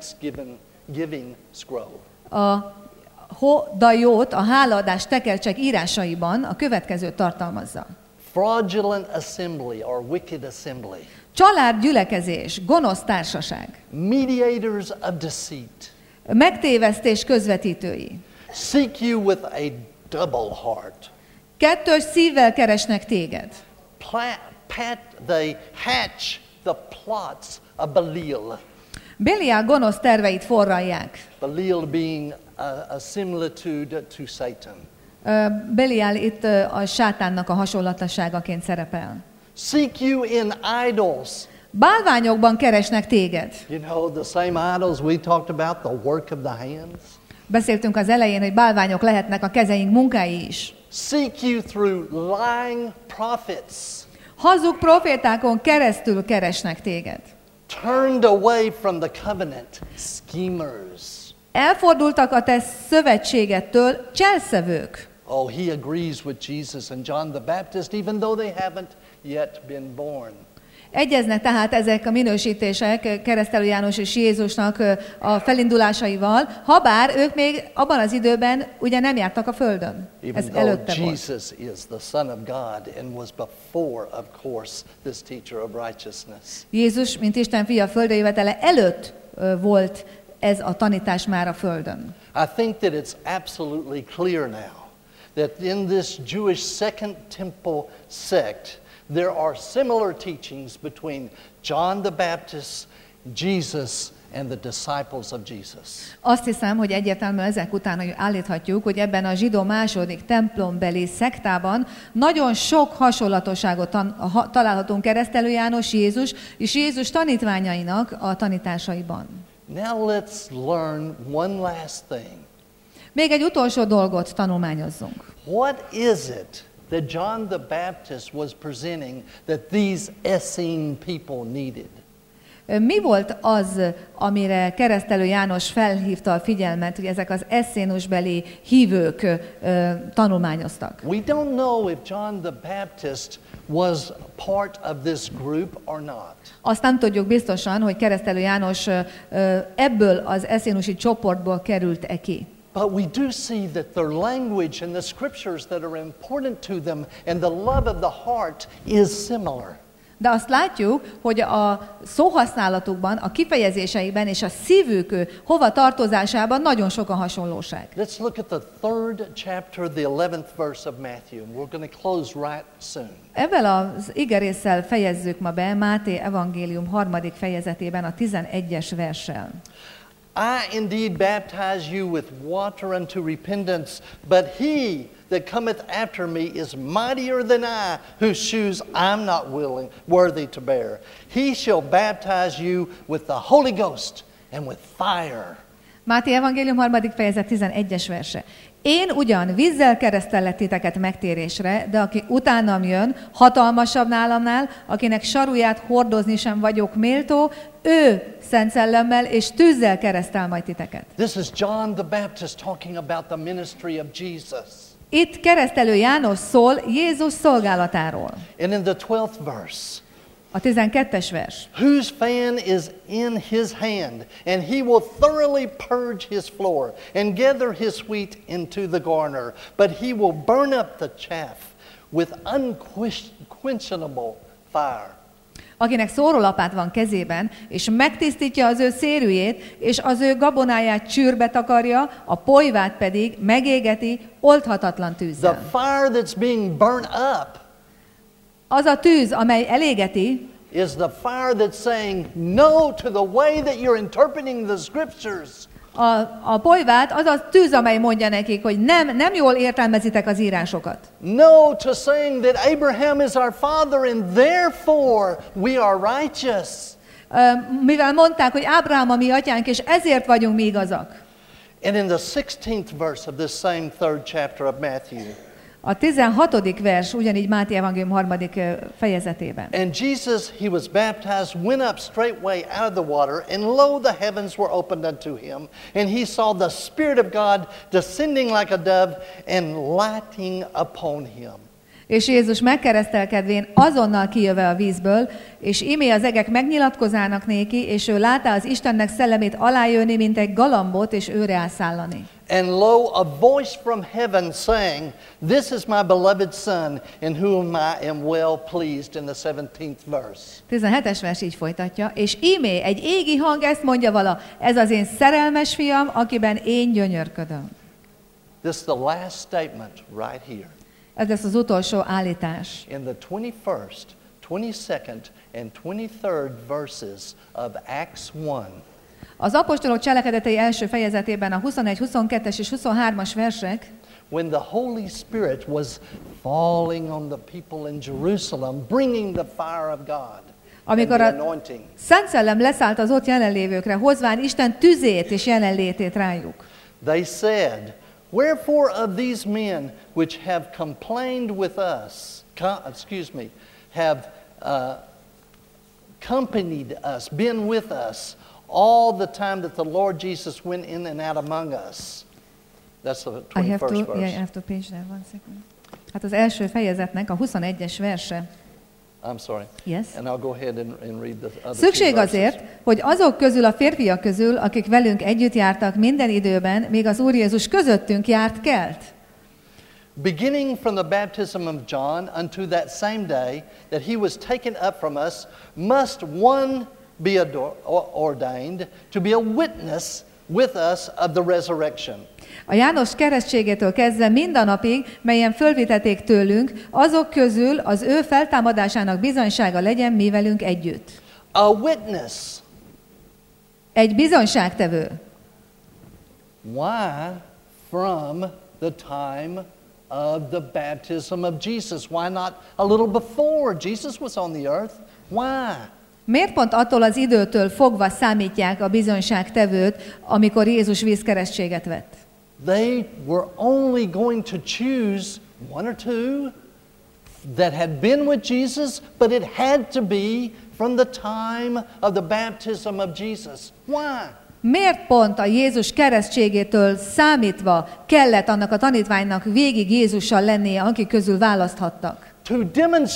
Thanksgiving scroll. A Hodaot, a hálaadás tekercsek írásaiban a következőt tartalmazza. Fraudulent assembly or wicked assembly. Család, gyülekezés, gonosz társaság. Mediators of deceit. Megtévesztés közvetítői. Seek you with a double heart. Kettős szívvel keresnek téged. They hatch the plots of Belial. Belial gonosz terveit forralják. Belial being a similitude to Satan. Belial itt a sátánnak a hasonlatosságaként szerepel. Seek you in idols. Bálványokban keresnek téged. You know, the same idols we talked about, the work of the hands. Beszéltünk az elején, hogy bálványok lehetnek a kezeink munkái is. Seek you through lying prophets. Hazug profétákon keresztül keresnek téged. Turned away from the covenant, schemers. Elfordultak a te szövetségettől, cselszevők. Oh, he agrees with Jesus and John the Baptist, even though they haven't yet been born. Egyeznek tehát ezek a minősítések keresztelő János és Jézusnak a felindulásaival, habár ők még abban az időben ugye nem jártak a földön. Ez előtte volt. Jesus is the Son of God and was before, of course, this teacher of righteousness. Jézus, mint Isten fia földre jövetele előtt volt ez a tanítás már a földön. I think that it's absolutely clear now that in this Jewish Second Temple sect there are similar teachings between John the Baptist, Jesus, and the disciples of Jesus. Azt hiszem, hogy egyértelműen ezek után hogy állíthatjuk, hogy ebben a zsidó második templombeli szektában nagyon sok hasonlatosságot találhatunk keresztelő János, Jézus és Jézus tanítványainak a tanításaiban. Now let's learn one last thing. Még egy utolsó dolgot tanulmányozzunk. What is it that John the Baptist was presenting that these Essene people needed? Mi volt az, amire keresztelő János felhívta a figyelmet, hogy ezek az eszénusbeli hívők tanulmányoztak? We don't know if John the Baptist was part of this group or not. Azt nem tudjuk biztosan, hogy keresztelő János ebből az eszénusi csoportból került-e ki. But we do see that their language and the scriptures that are important to them and the love of the heart is similar. De azt látjuk, hogy a szóhasználatukban, a kifejezéseikben és a szívük hova tartozásában nagyon sok a hasonlóság. Let's look at the 3rd chapter, the 11th verse of Matthew. We're going to close right soon. Ezzel az igerésszel fejezzük ma be Máté evangélium 3. fejezetében a 11-es verssel. I indeed baptize you with water unto repentance, but he that cometh after me is mightier than I, whose shoes I'm not worthy to bear. He shall baptize you with the Holy Ghost and with fire. Máté evangélium 3. fejezet 11-es verse. Én ugyan vízzel keresztellek titeket megtérésre, de aki utánam jön, hatalmasabb nálamnál, akinek saruját hordozni sem vagyok méltó, ő Szent Szellemmel és tűzzel keresztel majd titeket. This is John the Baptist talking about the ministry of Jesus. Itt keresztelő János szól Jézus szolgálatáról. And in the 12th verse, A 12-es vers. whose fan is in his hand, and he will thoroughly purge his floor and gather his wheat into the garner, but he will burn up the chaff with unquenchable fire. Akinek szórólapát van kezében, és megtisztítja az ő szérűjét, és az ő gabonáját csűrbe takarja, a polyvát pedig megégeti oldhatatlan The tűzzel. fire that's being burnt up Az a tűz, amely elégeti, is the fire that's saying no to the way that you're interpreting the scriptures. a polyvát az a tűz, amely mondja nekik, hogy nem jól értelmezitek az írásokat. No to saying that Abraham is our father and therefore we are righteous. Mivel mondták, hogy Ábrahám a mi atyánk, és ezért vagyunk mi igazak. And in the 16th verse of this same 3rd chapter of Matthew, A 16. vers ugyanígy Máté evangélium 3. fejezetében. and Jesus, he was baptized, went up straightway out of the water, and lo, the heavens were opened unto him, and he saw the Spirit of God descending like a dove and lighting upon him. És Jézus megkeresztelkedvén azonnal kijöve a vízből, és imé az egek megnyilatkozának néki, és ő látta az Istennek szellemét alájönni, mint egy galambot, és őre elszállani. And lo, a voice from heaven saying, This is my beloved Son, in whom I am well pleased, in the 17th verse. 17-es vers így folytatja, és ímé egy égi hang ezt mondja vala, ez az én szerelmes fiam, akiben én gyönyörködöm. This is the last statement right here. Ez lesz az utolsó állítás. In the 21st, 22nd, and 23rd verses of Acts 1, Az apostolok cselekedetei első fejezetében a 21, 22-es és 23-as versek, when the Holy Spirit was falling on the people in Jerusalem, bringing the fire of God and amikor the a anointing, Szent Szellem leszállt az ott jelenlévőkre, hozván Isten tüzét és jelenlétét rájuk. they said, Wherefore of these men which have complained with us, have accompanied us, been with us, all the time that the Lord Jesus went in and out among us. That's the 21st verse. I have to page there, one second. Hát az első fejezetnek a 21-es verse. I'm sorry. Yes. And I'll go ahead and read the other Szükség two verses. azért, hogy azok közül, a férfiak közül, akik velünk együtt jártak minden időben, még az Úr Jézus közöttünk járt kelt. Beginning from the baptism of John unto that same day that he was taken up from us, must one be ordained to be a witness with us of the resurrection. A János keresztségétől kezdve mindanapig, melyen fölvitették tőlünk, azok közül az ő feltámadásának bizonysága legyen mi velünk együtt. A witness. Egy bizonyságtevő. Why from the time of the baptism of Jesus? Why not a little before Jesus was on the earth? Why? Miért pont attól az időtől fogva számítják a bizonyságtevőt, amikor Jézus vízkeresztséget vett? They were only going to choose one or two that had been with Jesus, but it had to be from the time of the baptism of Jesus. Why? Miért pont a Jézus keresztségétől számítva kellett annak a tanítványnak végig Jézussal lennie, akik közül választhattak? To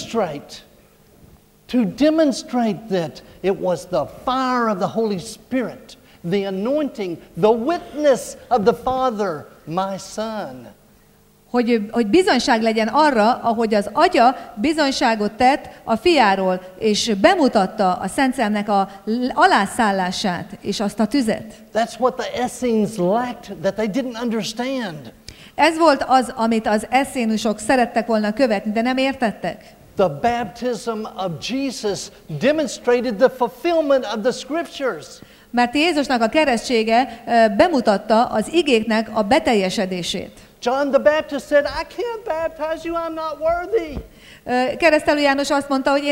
demonstrate that it was the fire of the Holy Spirit, the anointing, the witness of the Father, my Son. Hogy bizonyság legyen arra, ahogy az Atya bizonyságot tett a fiáról, és bemutatta a Szent Szellemnek a alászállását, és azt a tüzet. That's what the Essenes lacked, that they didn't understand. Ez volt az, amit az eszénusok szerettek volna követni, de nem értettek. The baptism of Jesus demonstrated the fulfillment of the Scriptures. Mert Jézusnak a keresztsége bemutatta az igéknek a beteljesedését. John the Baptist said, I can't baptize you, I'm not worthy. Keresztelő János azt mondta, hogy én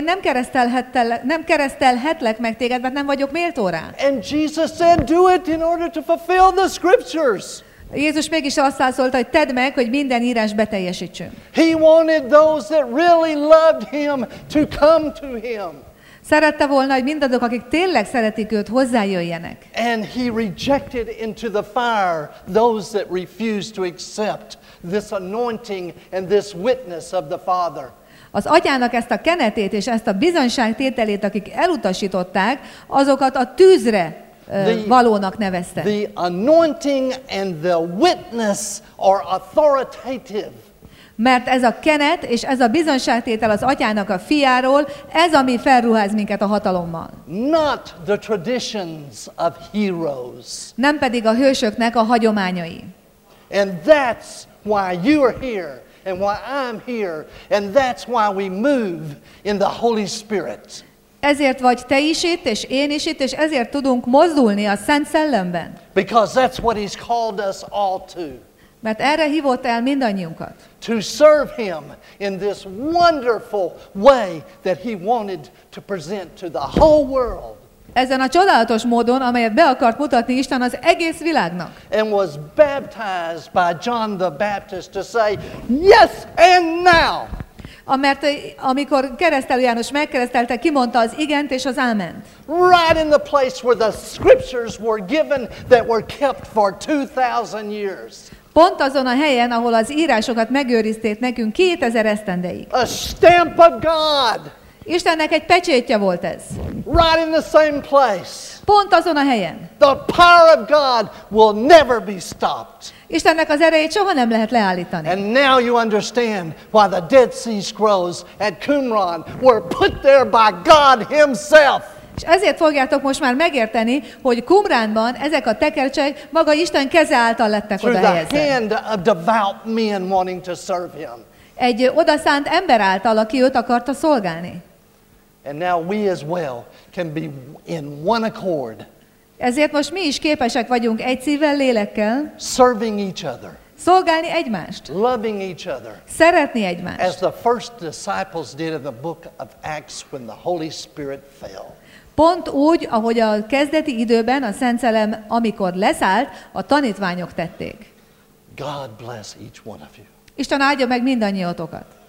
nem keresztelhetlek meg téged, mert nem vagyok méltó rá. And Jesus said, do it in order to fulfill the scriptures. Jézus mégis azt válaszolta, hogy tedd meg, hogy minden írás beteljesítsünk. He wanted those that really loved him to come to him. Szerette volna, hogy mindazok, akik tényleg szeretik őt, hozzájöjjenek. And he rejected into the fire those that refused to accept this anointing and this witness of the Father. Az atyának ezt a kenetét és ezt a bizonyságtételét, akik elutasították, azokat a tűzre valónak nevezte. The anointing and the witness are authoritative. Mert ez a kenet és ez a bizonyságtétel az atyának a fiáról, ez, ami felruház minket a hatalommal. Not the traditions of heroes. Nem pedig a hősöknek a hagyományai. And that's why you are here and why I'm here and that's why we move in the Holy Spirit. Ezért vagy te is itt, és én is itt, és ezért tudunk mozdulni a Szent Szellemben. Because that's what he's called us all to. Mert erre hívott el mindannyiunkat. To serve him in this wonderful way that he wanted to present to the whole world. Ezen a csodálatos módon, amelyet be akart mutatni Isten az egész világnak. And was baptized by John the Baptist to say, yes, and now. Mert amikor keresztelő János megkeresztelte, kimondta az igent és az áment. Right in the place where the scriptures were given that were kept for 2000 years. Pont azon a helyen, ahol az írásokat megőrizték nekünk 2000 esztendeig. A stamp of God. Istennek egy pecsétje volt ez. Right in the same place. Pont azon a helyen. The power of God will never be stopped. Istennek az erejét soha nem lehet leállítani. And now you understand why the Dead Sea Scrolls at Qumran were put there by God himself. És ezért fogjátok most már megérteni, hogy Qumránban ezek a tekercsek maga Isten keze által lettek Through oda the helyezve. hand of devout men wanting to serve him. Egy odaszánt ember által, aki őt akarta szolgálni. And now we as well can be in one accord. Ezért most mi is képesek vagyunk egy szívvel, lélekkel Serving each other. szolgálni egymást, Loving each other. szeretni egymást. As the first disciples did in the book of Acts when the Holy Spirit fell. Pont úgy, ahogy a kezdeti időben a Szent Szellem, amikor leszállt, a tanítványok tették. God bless each one of you. Isten áldja meg mindannyiótokat.